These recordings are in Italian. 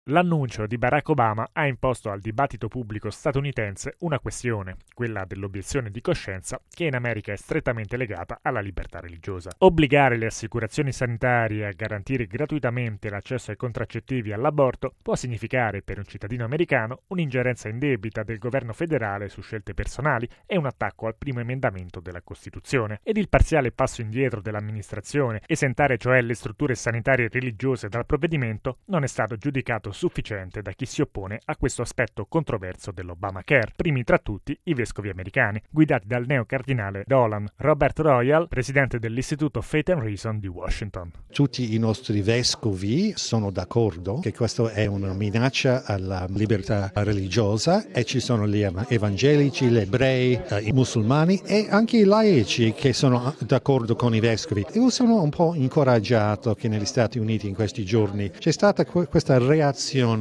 L'annuncio di Barack Obama ha imposto al dibattito pubblico statunitense una questione, quella dell'obiezione di coscienza, che in America è strettamente legata alla libertà religiosa. Obbligare le assicurazioni sanitarie a garantire gratuitamente l'accesso ai contraccettivi e all'aborto può significare per un cittadino americano un'ingerenza indebita del governo federale su scelte personali e un attacco al primo emendamento della Costituzione. Ed il parziale passo indietro dell'amministrazione, esentare cioè le strutture sanitarie religiose dal provvedimento, non è stato giudicato sufficiente da chi si oppone a questo aspetto controverso dell'Obamacare, primi tra tutti i vescovi americani, guidati dal neocardinale Dolan Robert Royal, presidente dell'Istituto Faith and Reason di Washington. Tutti i nostri vescovi sono d'accordo che questa è una minaccia alla libertà religiosa e ci sono gli evangelici, gli ebrei, i musulmani e anche i laici che sono d'accordo con i vescovi. Io sono un po' incoraggiato che negli Stati Uniti in questi giorni c'è stata questa reazione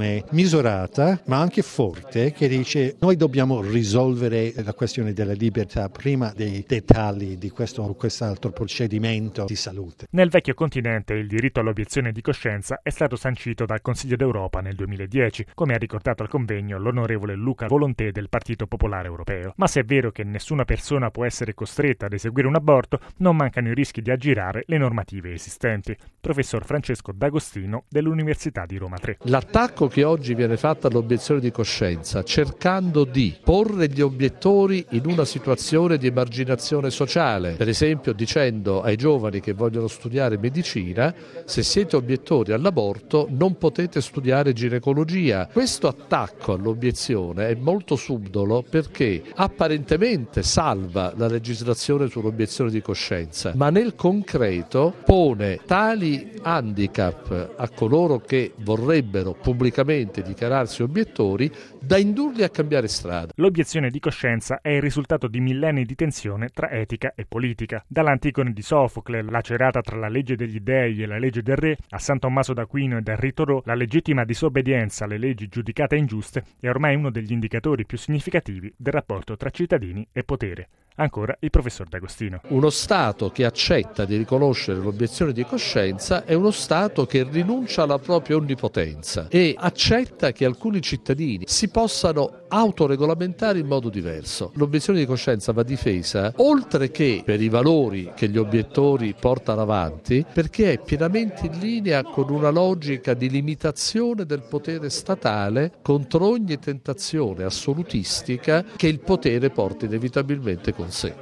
misurata ma anche forte che dice noi dobbiamo risolvere la questione della libertà prima dei dettagli di quest'altro procedimento di salute. Nel vecchio continente il diritto all'obiezione di coscienza è stato sancito dal Consiglio d'Europa nel 2010, come ha ricordato al convegno l'onorevole Luca Volonté del Partito Popolare Europeo. Ma se è vero che nessuna persona può essere costretta ad eseguire un aborto, non mancano i rischi di aggirare le normative esistenti. Professor Francesco D'Agostino dell'Università di Roma 3. L'attacco che oggi viene fatto all'obiezione di coscienza, cercando di porre gli obiettori in una situazione di emarginazione sociale, per esempio dicendo ai giovani che vogliono studiare medicina, se siete obiettori all'aborto non potete studiare ginecologia. Questo attacco all'obiezione è molto subdolo perché apparentemente salva la legislazione sull'obiezione di coscienza, ma nel concreto pone tali handicap a coloro che vorrebbero pubblicamente dichiararsi obiettori da indurli a cambiare strada. L'obiezione di coscienza è il risultato di millenni di tensione tra etica e politica. Dall'Antigone di Sofocle, lacerata tra la legge degli dei e la legge del re, a San Tommaso d'Aquino e del Ritorò, la legittima disobbedienza alle leggi giudicate ingiuste è ormai uno degli indicatori più significativi del rapporto tra cittadini e potere. Ancora il professor D'Agostino. Uno Stato che accetta di riconoscere l'obiezione di coscienza è uno Stato che rinuncia alla propria onnipotenza e accetta che alcuni cittadini si possano autoregolamentare in modo diverso. L'obiezione di coscienza va difesa oltre che per i valori che gli obiettori portano avanti, perché è pienamente in linea con una logica di limitazione del potere statale contro ogni tentazione assolutistica che il potere porta inevitabilmente con sé.